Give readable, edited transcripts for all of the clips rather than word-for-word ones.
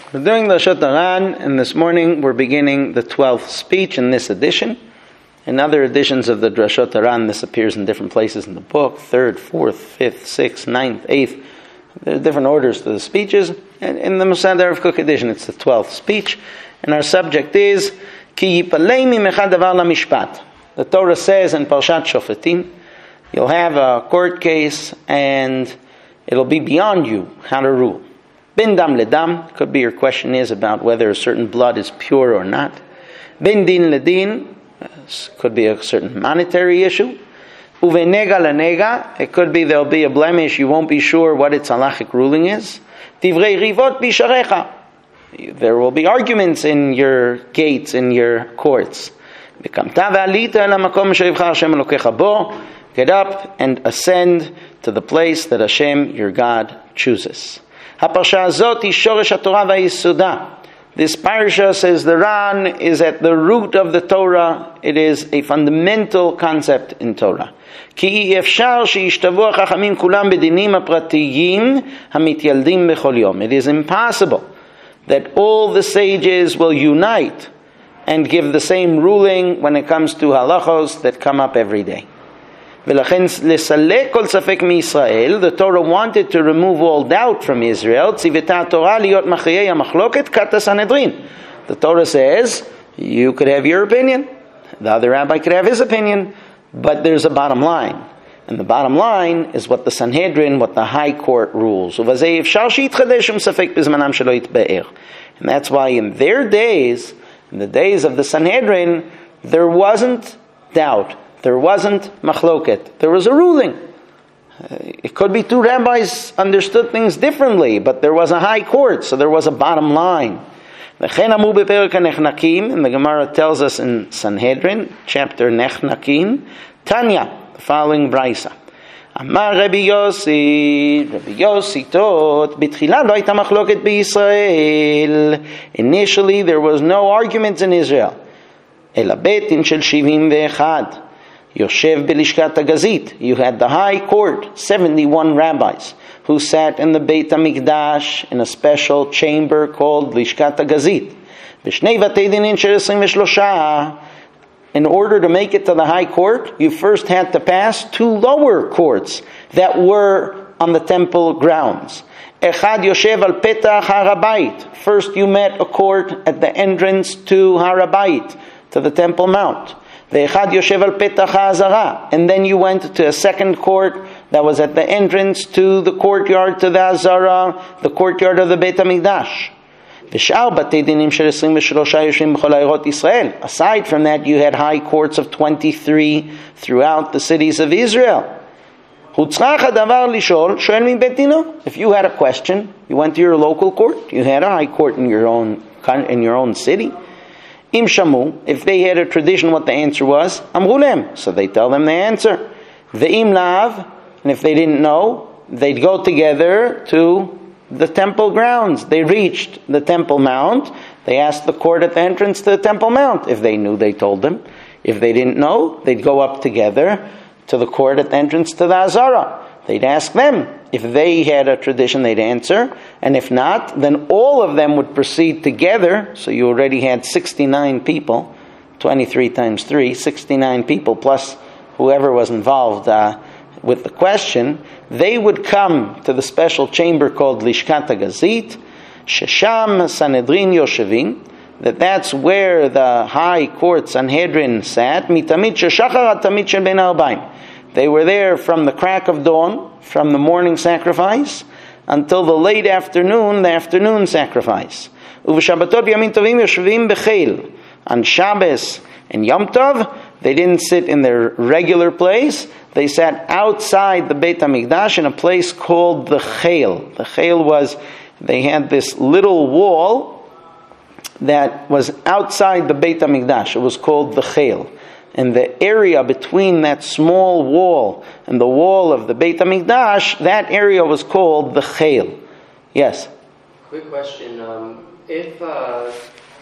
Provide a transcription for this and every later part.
We're doing the Lashon Haran, and this morning we're beginning the 12th speech in this edition. In other editions of the Lashon Haran, this appears in different places in the book, 3rd, 4th, 5th, 6th, 9th, 8th. There are different orders to the speeches. And in the Mosaddar of Kook edition, it's the 12th speech. And our subject is, Ki yipalei mimechad davar lamishpat. The Torah says in Parshat Shofetim, you'll have a court case and it'll be beyond you how to rule. Bin dam ledam, could be your question is about whether a certain blood is pure or not. Bin din ledin, could be a certain monetary issue. Uve nega lenega, it could be there'll be a blemish, you won't be sure what its halachic ruling is. Divrei rivot bisharecha, there will be arguments in your gates, in your courts. V'kamta v'alita el hamakom asher yivchar Hashem Elokecha bo, get up and ascend to the place that Hashem, your God, chooses. HaParsha Azot is Shoresh HaTorah v'Yisoda. This parsha, says the Ran, is at the root of the Torah. It is a fundamental concept in Torah. Ki efshar sheishtavu hachachamim kulam bedinim hapratiyim hamityaldim bechol yom. It is impossible that all the sages will unite and give the same ruling when it comes to halachos that come up every day. The Torah wanted to remove all doubt from Israel. The Torah says, you could have your opinion, the other rabbi could have his opinion, but there's a bottom line. And the bottom line is what the Sanhedrin, what the High Court rules. And that's why in their days, in the days of the Sanhedrin, there wasn't doubt. There wasn't machloket. There was a ruling. It could be two rabbis understood things differently, but there was a high court, so there was a bottom line. And the Gemara tells us in Sanhedrin, chapter Nechnakim, Tanya, the following brisa. Amar Rabbi Yossi taught, B'tchila lo hayta machloket b'Yisrael. Initially, there was no arguments in Israel. Ela betin shel 71. Yoshev Belishkat HaGazit. You had the high court, 71 rabbis, who sat in the Beit HaMikdash in a special chamber called Lishkat HaGazit. V'shnei vatei dinin shel 23. In order to make it to the high court, you first had to pass two lower courts that were on the temple grounds. Echad Yoshev al Petach HaRabayit. First you met a court at the entrance to Harabayit, to the Temple Mount. Ve'echad Yoshev al Petach HaAzara. And then you went to a second court that was at the entrance to the courtyard to the Azara, the courtyard of the Beit HaMikdash. V'shar batei dinim shel 23 yoshvim b'chol ha'irot Yisrael. Aside from that, you had high courts of 23 throughout the cities of Israel. Hutzrach hadavar lishol shoel mi bet dino. If you had a question, you went to your local court. You had a high court in your own city. Im shamu, if they had a tradition, what the answer was, amrulem, so they tell them the answer. Ve'im lav, and if they didn't know, they'd go together to the temple grounds. They reached the Temple Mount. They asked the court at the entrance to the Temple Mount. If they knew, they told them. If they didn't know, they'd go up together to the court at the entrance to the Azara. They'd ask them. If they had a tradition, they'd answer. And if not, then all of them would proceed together. So you already had 69 people, 23 times 3, 69 people, plus whoever was involved with the question. They would come to the special chamber called Lishkat HaGazit, Shesham Sanhedrin Yoshevin, that's where the high court Sanhedrin sat, Mitamid Sheshachar Tamid Shel Ben Arbaim. They were there from the crack of dawn, from the morning sacrifice, until the late afternoon, the afternoon sacrifice. Uv'shabbatot yamin tovim yoshvim b'cheil. On Shabbos and Yom Tov, they didn't sit in their regular place. They sat outside the Beit HaMikdash in a place called the Cheil. The Cheil was, they had this little wall that was outside the Beit HaMikdash. It was called the Cheil. And the area between that small wall and the wall of the Beit HaMikdash, that area was called the Cheil. Yes? Quick question. If a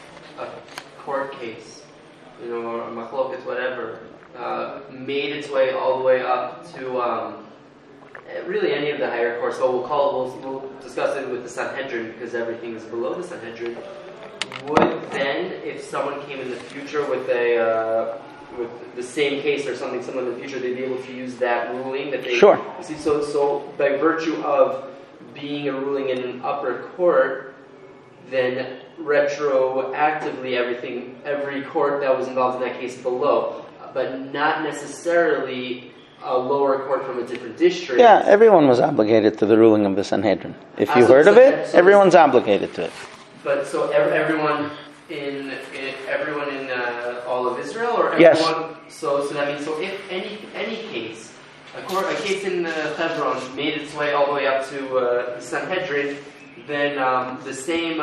court case, or a machloket, whatever, made its way all the way up to really any of the higher courts, but we'll discuss it with the Sanhedrin because everything is below the Sanhedrin. Would then, if someone came in the future with with the same case or something similar in the future, they'd be able to use that ruling that they Sure. see. So by virtue of being a ruling in an upper court, then retroactively every court that was involved in that case below, but not necessarily a lower court from a different district. Yeah, everyone was obligated to the ruling of the Sanhedrin. If you heard of it, everyone's obligated to it. But so everyone in all of Israel, or everyone? Yes. So that means if any case, a case in Hebron made its way all the way up to the Sanhedrin, then the same,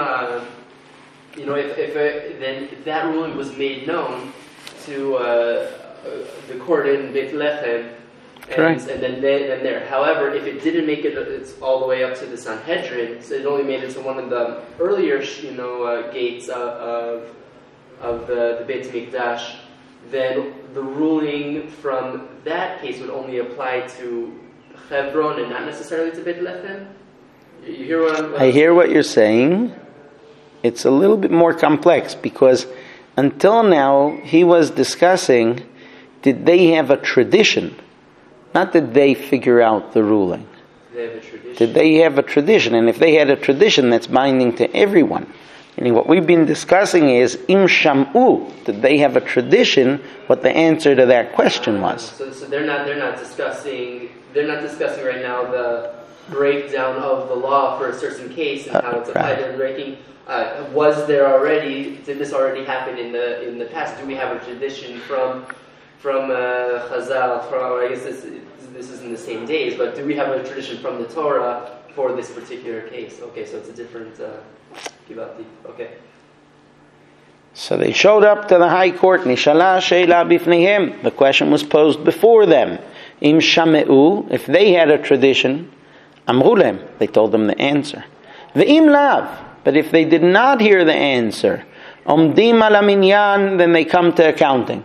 if that ruling was made known to the court in Beit Lechem. And then there. However, if it didn't make it's all the way up to the Sanhedrin, so it only made it to one of the earlier, gates of the Beit Mikdash, then the ruling from that case would only apply to Hebron and not necessarily to Beit Lechem. You hear what I'm? I hear what you're saying. It's a little bit more complex because until now he was discussing, did they have a tradition? Not did they figure out the ruling. They have a tradition. Did they have a tradition? And if they had a tradition, that's binding to everyone. And what we've been discussing is, Im Sham'u, did they have a tradition? What the answer to that question was. So they're not discussing right now the breakdown of the law for a certain case and how it's applied. Right. They're breaking. Did this already happen in the past? Do we have a tradition from Chazal? I guess this is in the same days, but do we have a tradition from the Torah for this particular case? Okay, so it's a different kibati. Okay. So they showed up to the high court. Nishala sheila bifneihem. The question was posed before them. Im shame'u, if they had a tradition, amru lehem, they told them the answer. Ve'im lav, but if they did not hear the answer, omdim ala minyan, then they come to accounting.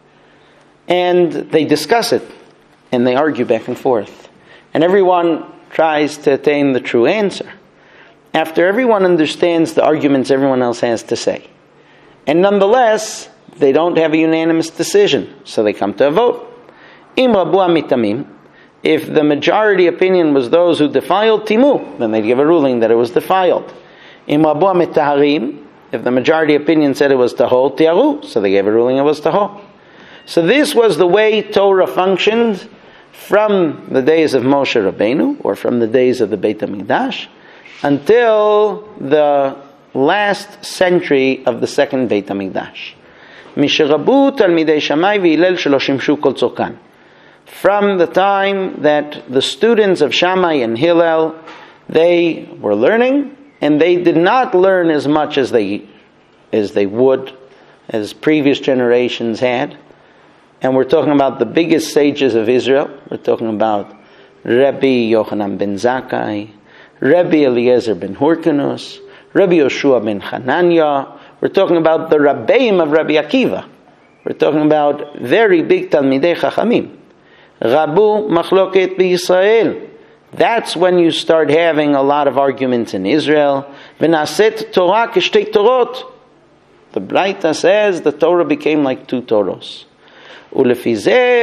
And they discuss it, and they argue back and forth. And everyone tries to attain the true answer. After everyone understands the arguments everyone else has to say. And nonetheless, they don't have a unanimous decision, so they come to a vote. Im rabu mitamim, if the majority opinion was those who defiled timu, then they'd give a ruling that it was defiled. Im rabu mitaharim, if the majority opinion said it was tahor, tiaru, so they gave a ruling it was tahor. So this was the way Torah functioned from the days of Moshe Rabbeinu, or from the days of the Beit HaMikdash, until the last century of the second Beit HaMikdash. Misherabu Talmidei Shammai v'Hillel shelo shimshu kol tzorkan. From the time that the students of Shammai and Hillel, they were learning, and they did not learn as much as they would, as previous generations had. And we're talking about the biggest sages of Israel. We're talking about Rabbi Yochanan ben Zakkai, Rabbi Eliezer ben Hyrcanus, Rabbi Yoshua ben Hanania. We're talking about the Rabbeim of Rabbi Akiva. We're talking about very big Talmidei Chachamim. Rabu Machloket b'Yisrael. That's when you start having a lot of arguments in Israel. V'naset Torah k'shtei Torot. The Braita says the Torah became like two Torahs. ולפי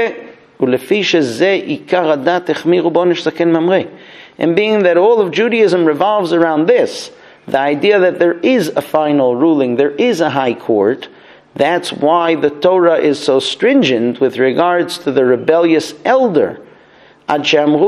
שזה עיקר הדת החמירו בעונש זקן ממרא. And being that all of Judaism revolves around this, the idea that there is a final ruling, there is a high court, that's why the Torah is so stringent with regards to the rebellious elder. Our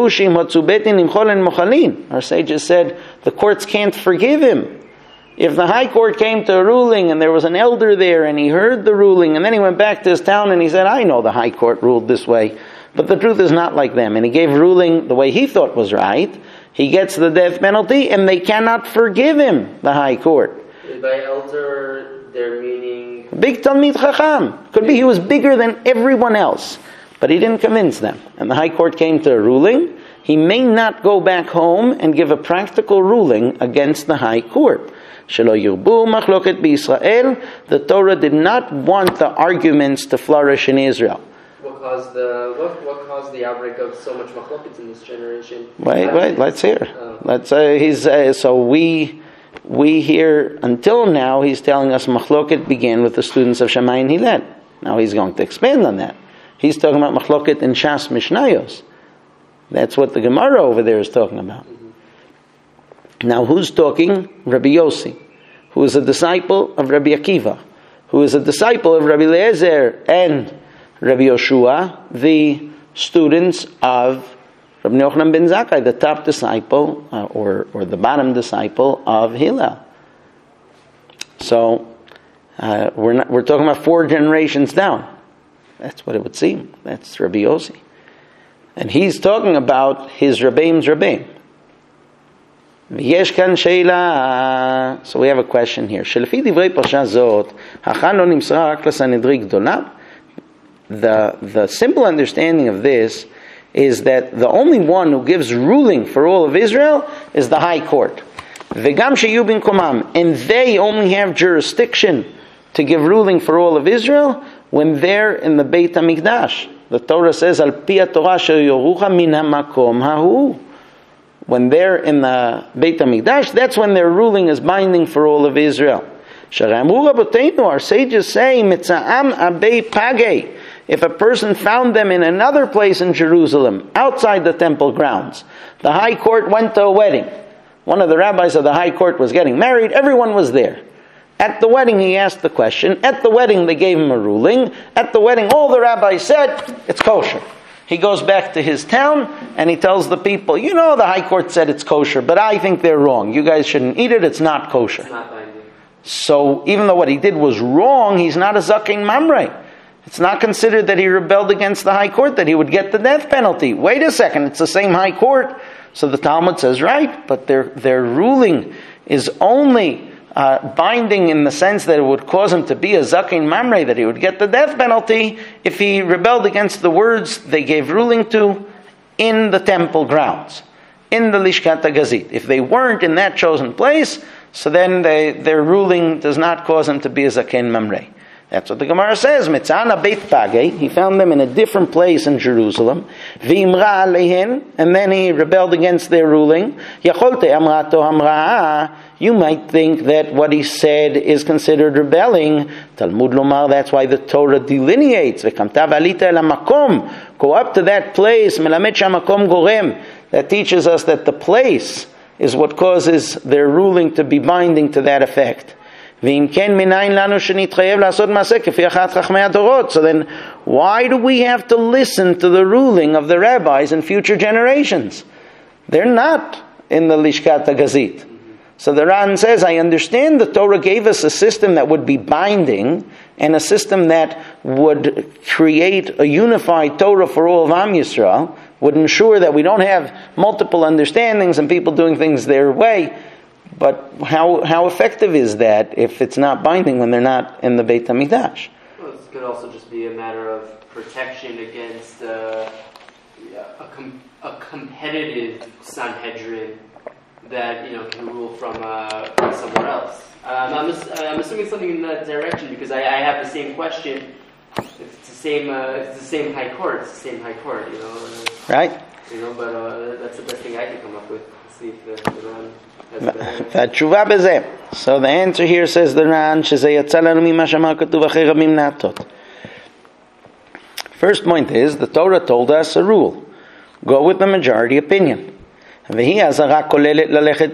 sages said the courts can't forgive him. If the high court came to a ruling and there was an elder there and he heard the ruling and then he went back to his town and he said, I know the high court ruled this way, but the truth is not like them. And he gave ruling the way he thought was right. He gets the death penalty and they cannot forgive him, the high court. By elder, they're meaning... Big Talmid Chacham. Could be he was bigger than everyone else, but he didn't convince them. And the high court came to a ruling. He may not go back home and give a practical ruling against the high court. Shelo yirbu machloket b'Yisrael. The Torah did not want the arguments to flourish in Israel. What caused the outbreak of so much machlokes in this generation? Wait. Let's hear. Let's say so we hear until now he's telling us machloket began with the students of Shammai and Hillel. Now he's going to expand on that. He's talking about machloket in Shas Mishnayos. That's what the Gemara over there is talking about. Mm-hmm. Now who's talking? Rabbi Yossi, who is a disciple of Rabbi Akiva, who is a disciple of Rabbi Eliezer and Rabbi Yoshua, the students of Rabbi Yochanan ben Zakkai, the top disciple or the bottom disciple of Hillel. So we're talking about 4 generations down. That's what it would seem. That's Rabbi Yossi, and he's talking about his Rabbeim's Rabbeim. V'yesh kan sheila. So we have a question here. Shelefi divrei parsha zot, hachan lo nimsra rak lasanhedrin gdola. The simple understanding of this is that the only one who gives ruling for all of Israel is the high court. V'gam sheyu b'nkomam, and they only have jurisdiction to give ruling for all of Israel when they're in the Beit HaMikdash. The Torah says, Al pi haTorah asher yorucha min hamakom hahu. When they're in the Beit HaMikdash, that's when their ruling is binding for all of Israel. Sharei amru raboteinu, our sages say, Mitza'am abei pagei. If a person found them in another place in Jerusalem, outside the temple grounds, the high court went to a wedding. One of the rabbis of the high court was getting married, everyone was there. At the wedding, he asked the question. At the wedding, they gave him a ruling. At the wedding, all the rabbis said, it's kosher. He goes back to his town, and he tells the people, the high court said it's kosher, but I think they're wrong. You guys shouldn't eat it, it's not kosher. It's not binding. So, even though what he did was wrong, he's not a zaken mamrei. It's not considered that he rebelled against the high court, that he would get the death penalty. Wait a second, it's the same high court. So the Talmud says, right, but their ruling is only binding in the sense that it would cause him to be a zaken mamrei, that he would get the death penalty if he rebelled against the words they gave ruling to in the temple grounds, in the Lishkat HaGazit. If they weren't in that chosen place, so then their ruling does not cause him to be a zaken mamrei. That's what the Gemara says. Mitzana Beit Pagei. He found them in a different place in Jerusalem. V'imra aleihin, and then he rebelled against their ruling. Yacholte amrato hamra. You might think that what he said is considered rebelling. Talmud lomar. That's why the Torah delineates. V'kamta v'alita el hamakom. Go up to that place. Melamed shamakom gorem. That teaches us that the place is what causes their ruling to be binding to that effect. So then, why do we have to listen to the ruling of the rabbis in future generations? They're not in the Lishkat HaGazit. So the Ran says, I understand the Torah gave us a system that would be binding, and a system that would create a unified Torah for all of Am Yisrael, would ensure that we don't have multiple understandings and people doing things their way. But how effective is that if it's not binding when they're not in the Beit HaMikdash? Well, this could also just be a matter of protection against a competitive Sanhedrin that can rule from somewhere else. I'm assuming something in that direction because I have the same question. It's the same high court. It's the same high court. Right. But that's the best thing I can come up with. See if the Ran. So the answer here says the Ran, first point is, the Torah told us a rule. Go with the majority opinion. The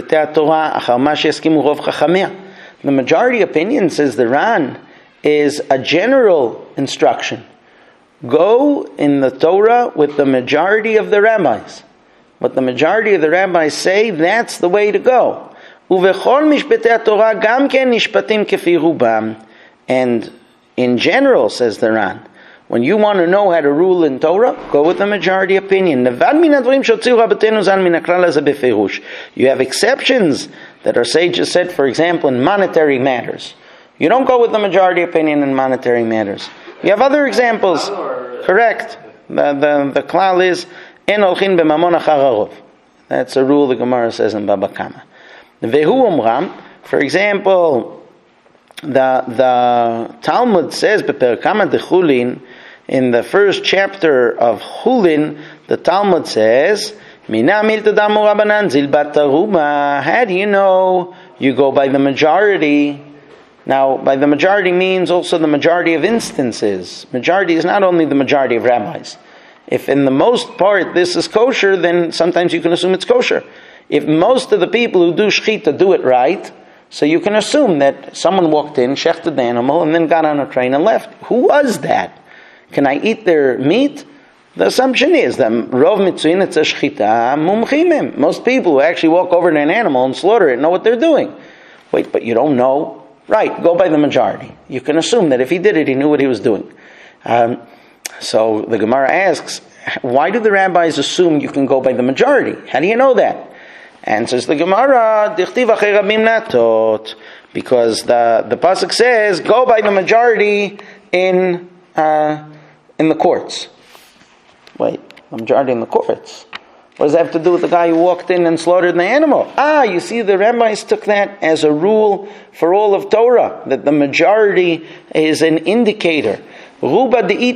majority opinion, says the Ran, is a general instruction. Go in the Torah with the majority of the rabbis. What the majority of the rabbis say, that's the way to go. And in general, says the Ran, when you want to know how to rule in Torah, go with the majority opinion. You have exceptions that our sages said, for example, in monetary matters. You don't go with the majority opinion in monetary matters. You have other examples. Correct. The klal is, En olchin b'mamon achar harov. That's a rule the Gemara says in Baba Kama. Vehu omram, for example, the Talmud says, Beperkama dechulin, In the first chapter of Hulin, the Talmud says, how do you know? You go by the majority. Now, by the majority means also the majority of instances. Majority is not only the majority of rabbis. If in the most part this is kosher, then sometimes you can assume it's kosher. If most of the people who do shechita do it right, so you can assume that someone walked in, shechted the animal, and then got on a train and left. Who was that? Can I eat their meat? The assumption is that Rov Mitzuyin it's a shechita mumchimim. Most people who actually walk over to an animal and slaughter it know what they're doing. Wait, but you don't know? Right, go by the majority. You can assume that if he did it, he knew what he was doing. So the Gemara asks, why do the rabbis assume you can go by the majority? How do you know that? Answers the Gemara, because the pasuk says, go by the majority in the courts. Wait, the majority in the courts. What does that have to do with the guy who walked in and slaughtered the animal? You see, the rabbis took that as a rule for all of Torah, that the majority is an indicator. So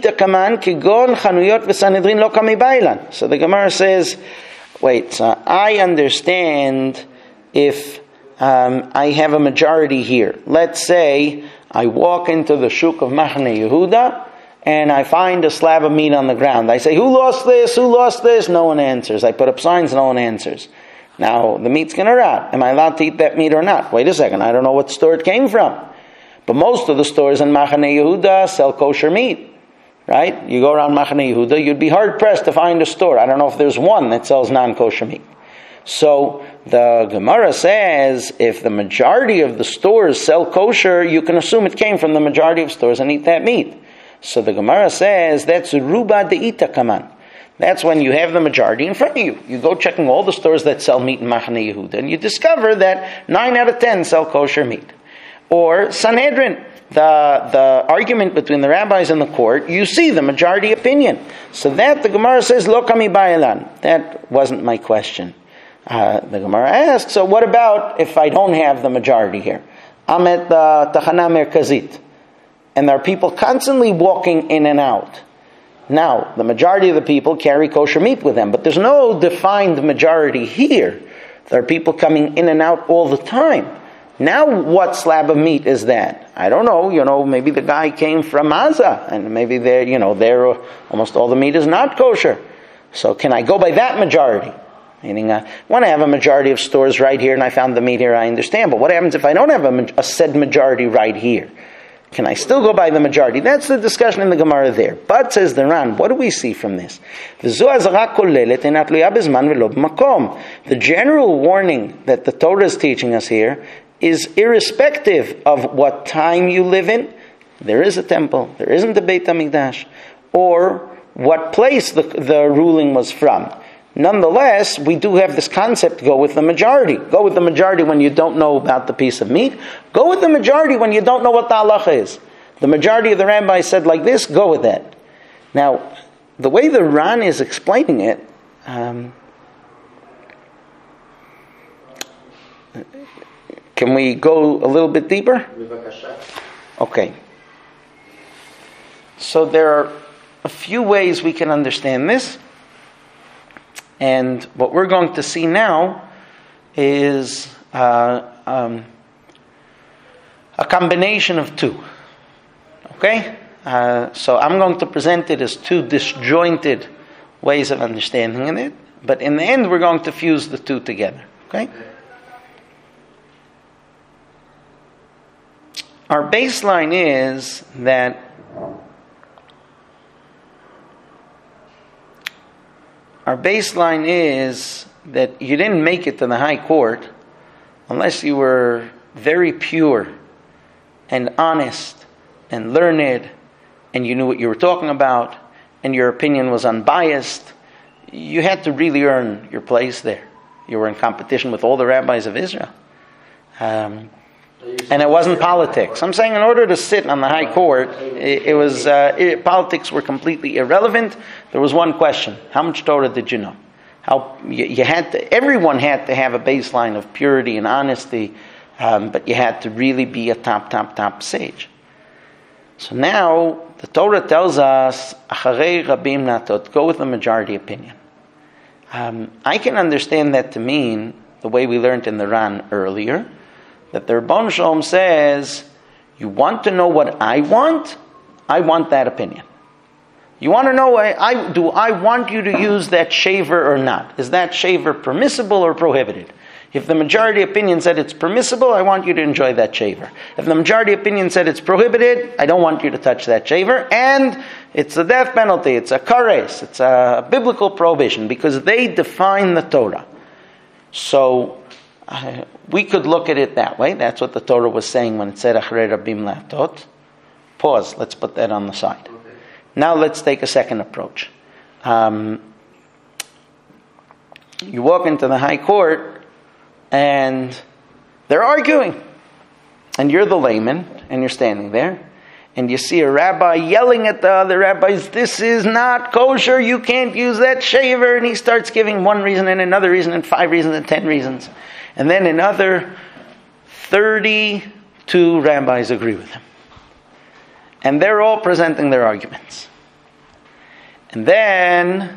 the Gemara says, wait, I understand if I have a majority here. Let's say I walk into the shuk of Machane Yehuda, and I find a slab of meat on the ground. I say, who lost this? Who lost this? No one answers. I put up signs, no one answers. Now, the meat's going to rot. Am I allowed to eat that meat or not? Wait a second, I don't know what store it came from. But most of the stores in Machane Yehuda sell kosher meat. Right? You go around Machane Yehuda, you'd be hard-pressed to find a store. I don't know if there's one that sells non-kosher meat. So, the Gemara says, if the majority of the stores sell kosher, you can assume it came from the majority of stores and eat that meat. So the Gemara says that's ruba de'ita kaman. That's when you have the majority in front of you. You go checking all the stores that sell meat in Machane Yehuda, and you discover that 9 out of 10 sell kosher meat. Or Sanhedrin, the argument between the rabbis and the court, you see the majority opinion. So that the Gemara says lo kami ba'elan. That wasn't my question. The Gemara asks, so what about if I don't have the majority here? I'm at the Tachana Merkazit. And there are people constantly walking in and out. Now, the majority of the people carry kosher meat with them, but there's no defined majority here. There are people coming in and out all the time. Now, what slab of meat is that? I don't know. Maybe the guy came from Gaza, and maybe there almost all the meat is not kosher. So, can I go by that majority? Meaning, when I have a majority of stores right here, and I found the meat here, I understand. But what happens if I don't have a said majority right here? Can I still go by the majority? That's the discussion in the Gemara there. But, says the Ran, what do we see from this? The general warning that the Torah is teaching us here is irrespective of what time you live in. There is a temple. There isn't a Beit HaMikdash. Or what place the ruling was from. Nonetheless, we do have this concept, go with the majority. Go with the majority when you don't know about the piece of meat. Go with the majority when you don't know what the halacha is. The majority of the rabbis said like this, go with that. Now, the way the Ran is explaining it, can we go a little bit deeper? Okay. So there are a few ways we can understand this. And what we're going to see now is a combination of two. Okay? So I'm going to present it as two disjointed ways of understanding it. But in the end, we're going to fuse the two together. Okay? Our baseline is that you didn't make it to the high court unless you were very pure and honest and learned and you knew what you were talking about and your opinion was unbiased. You had to really earn your place there. You were in competition with all the rabbis of Israel. And it wasn't politics. I'm saying in order to sit on the high court, politics were completely irrelevant. There was one question: how much Torah did you know? Everyone had to have a baseline of purity and honesty, but you had to really be a top sage. So now the Torah tells us, Acharei Rabim Natot, go with the majority opinion. I can understand that to mean, the way we learned in the Ran earlier, that the Rebbeinu Shalom says, you want to know what I want? I want that opinion. You want to know, do I want you to use that shaver or not? Is that shaver permissible or prohibited? If the majority opinion said it's permissible, I want you to enjoy that shaver. If the majority opinion said it's prohibited, I don't want you to touch that shaver. And it's a death penalty, it's a kares, it's a biblical prohibition, because they define the Torah. So we could look at it that way. That's what the Torah was saying when it said, Acharei Rabim Latot. Pause, let's put that on the side. Now let's take a second approach. You walk into the high court and they're arguing. And you're the layman and you're standing there. And you see a rabbi yelling at the other rabbis, this is not kosher, you can't use that shaver. And he starts giving one reason and another reason and 5 reasons and 10 reasons. And then another 32 rabbis agree with him. And they're all presenting their arguments. And then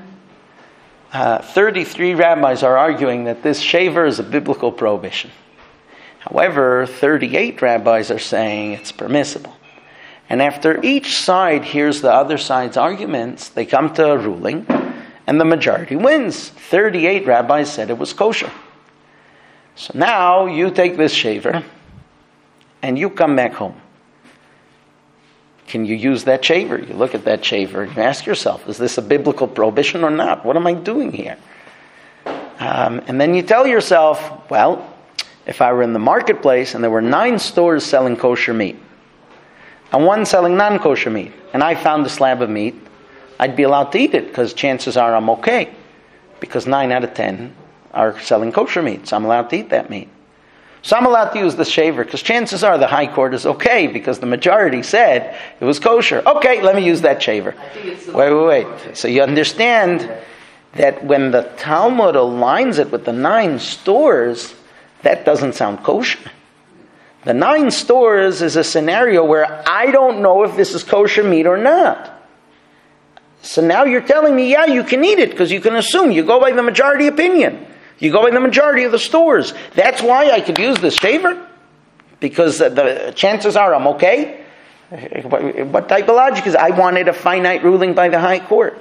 33 rabbis are arguing that this shaver is a biblical prohibition. However, 38 rabbis are saying it's permissible. And after each side hears the other side's arguments, they come to a ruling, and the majority wins. 38 rabbis said it was kosher. So now you take this shaver, and you come back home. Can you use that shaver? You look at that shaver and you ask yourself, is this a biblical prohibition or not? What am I doing here? And then you tell yourself, well, if I were in the marketplace and there were 9 stores selling kosher meat and 1 selling non-kosher meat, and I found a slab of meat, I'd be allowed to eat it because chances are I'm okay, because 9 out of 10 are selling kosher meat, so I'm allowed to eat that meat. So I'm allowed to use the shaver because chances are the high court is okay because the majority said it was kosher. Okay, let me use that shaver. Wait. So you understand that when the Talmud aligns it with the 9 stores, that doesn't sound kosher. The 9 stores is a scenario where I don't know if this is kosher meat or not. So now you're telling me, yeah, you can eat it because you can assume. You go by the majority opinion. You go by the majority of the stores. That's why I could use this shaver? Because the chances are I'm okay? What type of logic is it? I wanted a finite ruling by the high court.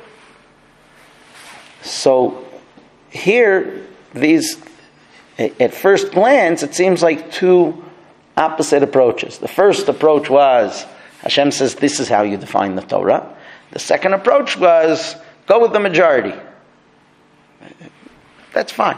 So here, at first glance, it seems like 2 opposite approaches. The first approach was, Hashem says this is how you define the Torah. The second approach was, go with the majority. That's fine.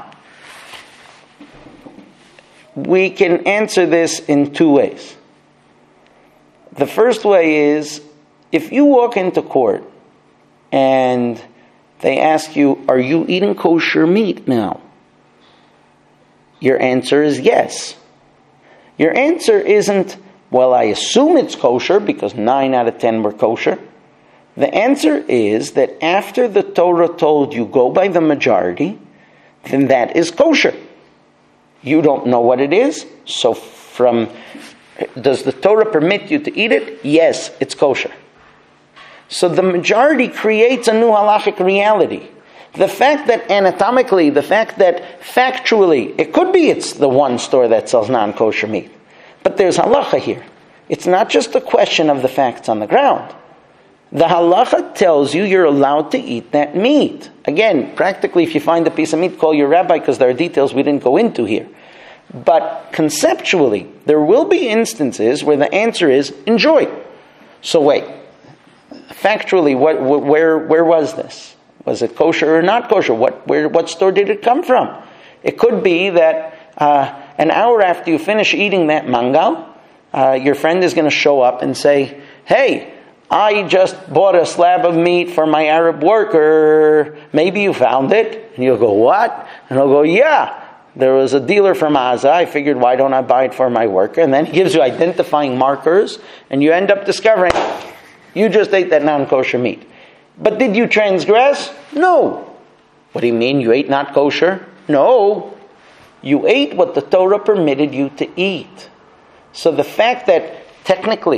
We can answer this in 2 ways. The first way is, if you walk into court and they ask you, are you eating kosher meat now? Your answer is yes. Your answer isn't, well, I assume it's kosher because 9 out of 10 were kosher. The answer is that after the Torah told you go by the majority, then that is kosher. You don't know what it is, so does the Torah permit you to eat it? Yes, it's kosher. So the majority creates a new halachic reality. The fact that anatomically, the fact that factually, it could be it's the 1 store that sells non-kosher meat. But there's halacha here. It's not just a question of the facts on the ground. The halacha tells you you're allowed to eat that meat. Again, practically, if you find a piece of meat, call your rabbi because there are details we didn't go into here. But conceptually, there will be instances where the answer is enjoy. So wait, factually, where was this? Was it kosher or not kosher? What store did it come from? It could be that an hour after you finish eating that mangal, your friend is going to show up and say, hey, I just bought a slab of meat for my Arab worker. Maybe you found it. And you'll go, what? And he'll go, yeah. There was a dealer from Gaza. I figured, why don't I buy it for my worker? And then he gives you identifying markers. And you end up discovering, you just ate that non-kosher meat. But did you transgress? No. What do you mean? You ate not kosher? No. You ate what the Torah permitted you to eat. So the fact that technically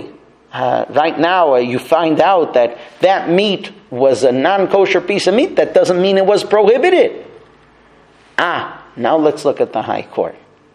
right now you find out that meat was a non-kosher piece of meat, that doesn't mean it was prohibited. Now let's look at the High Court.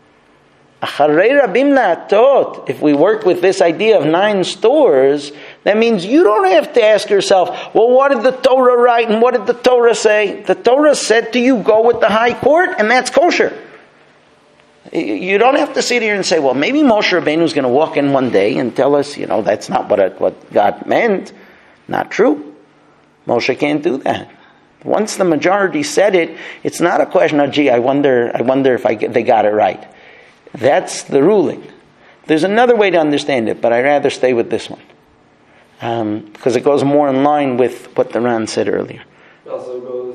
If we work with this idea of 9 stores, that means you don't have to ask yourself, well, what did the Torah write and what did the Torah say? The Torah said to you, go with the High Court, and that's kosher. You don't have to sit here and say, well, maybe Moshe Rabbeinu is going to walk in one day and tell us, that's not what God meant. Not true. Moshe can't do that. Once the majority said it, it's not a question of, gee, I wonder if they got it right. That's the ruling. There's another way to understand it, but I'd rather stay with this one. Because it goes more in line with what the Ran said earlier. It also goes,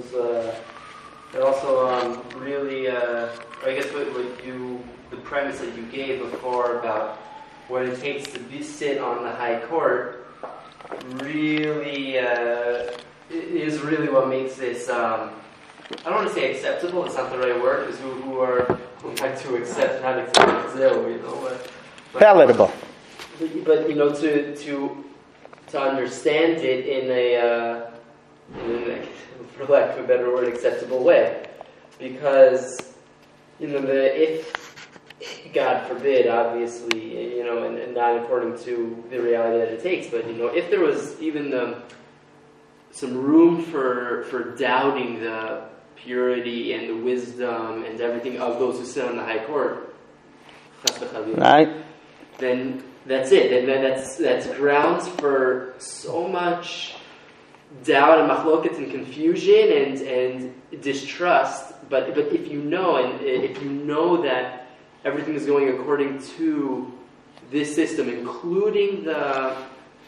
really, I guess the premise that you gave before about what it takes to sit on the High Court really is really what makes this, I don't want to say acceptable, it's not the right word, because who like to accept, not accept zero, but palatable. But to understand it in a for lack of a better word, acceptable way, because if God forbid, obviously, and not according to the reality that it takes, but if there was even some room for doubting the purity and the wisdom and everything of those who sit on the High Court, right? Then that's it. Then that's grounds for so much doubt and machloket and confusion and distrust. But if you know that everything is going according to this system, including the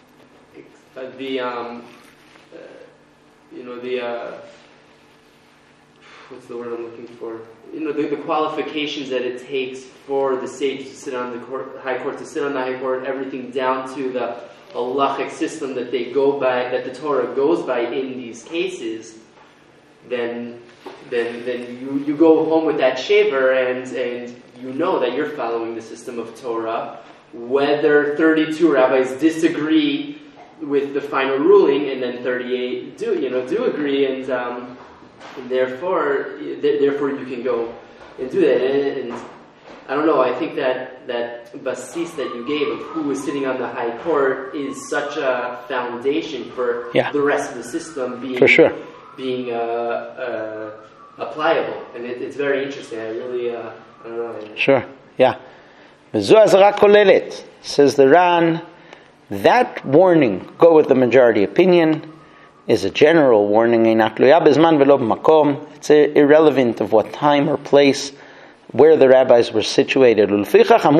what's the word I'm looking for? The qualifications that it takes for the sage to sit on the High Court, to sit on the High Court, everything down to the halachic system that they go by, that the Torah goes by in these cases, then you go home with that shaver and you know that you're following the system of Torah, whether 32 rabbis disagree with the final ruling and then 38 do agree, and therefore you can go and do that. And I don't know, I think that basis that you gave of who is sitting on the High Court is such a foundation for the rest of the system being being applicable, and it's very interesting. I really I don't know. Sure, yeah. Says the Ran, that warning, go with the majority opinion, is a general warning. It's irrelevant of what time or place, where the rabbis were situated. And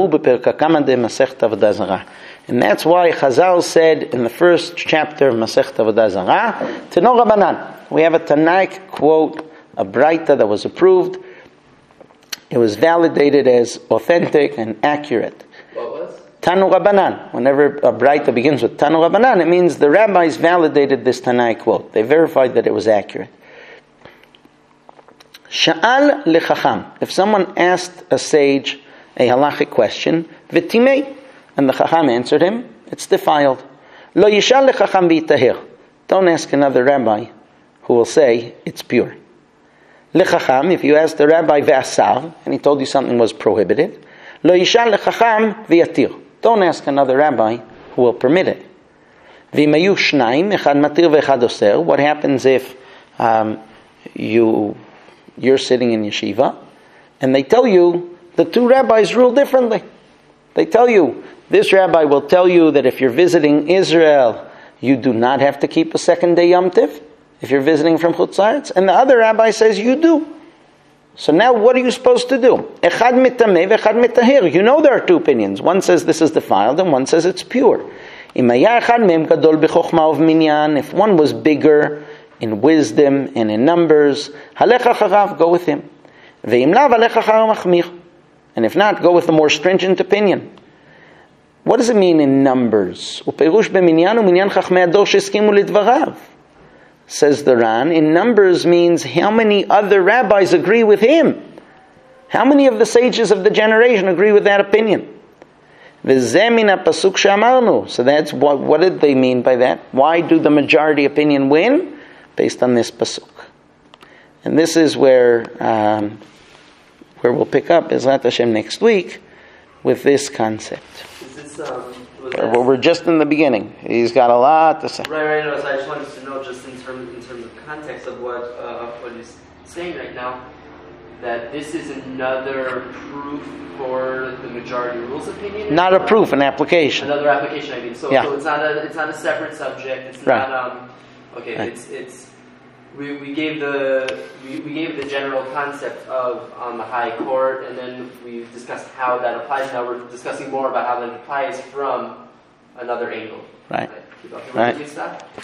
that's why Chazal said in the first chapter of Masechet Avodah Zarah, Tano Rabbanan. We have a Tanaic quote, a Braita that was approved. It was validated as authentic and accurate. What was? Tanu Rabbanan. Whenever a Braita begins with Tanu Rabbanan, it means the rabbis validated this Tanai quote. They verified that it was accurate. Sha'al lechacham. If someone asked a sage a halachic question, v'timei, and the chacham answered him, it's defiled. Lo yishal lechacham v'yitahir. Don't ask another rabbi who will say it's pure. Lechacham, if you asked the rabbi ve'asar, and he told you something was prohibited, lo yishal lechacham v'yatir. Don't ask another rabbi who will permit it. V'mayu shnaim, echad matir ve'echad oser. What happens if you're sitting in yeshiva and they tell you the two rabbis rule differently? They tell you, this rabbi will tell you that if you're visiting Israel, you do not have to keep a second day Yom Tiv if you're visiting from Chutz La'aretz, and the other rabbi says you do. So now what are you supposed to do? Echad mitameh ve'echad mitahir. You know there are two opinions. One says this is defiled and one says it's pure. If one was bigger in wisdom and in numbers, halecha charav, go with him. Ve'im lav halecha charav machmir. And if not, go with the more stringent opinion. What does it mean in numbers? Uperush b'minyan u'minyan chachmei ador sheskimu lidvarav. Says the Ran, in numbers means how many other rabbis agree with him. How many of the sages of the generation agree with that opinion? V'zemina pasuk shamarnu. So that's what did they mean by that? Why do the majority opinion win? Based on this pasuk. And this is where we'll pick up Bezrat Hashem next week with this concept. Is this, we're just in the beginning. He's got a lot to say. Right. No, so I just wanted to know, just in terms of context of what he's saying right now, that this is another proof for the majority rules opinion. Not a proof, an application. Another application. I mean, so it's not a separate subject. It's not okay. Right. It's we gave the general concept of on the high court, and then we discussed how that applies. Now we're discussing more about how that applies from another angle. Right. Right.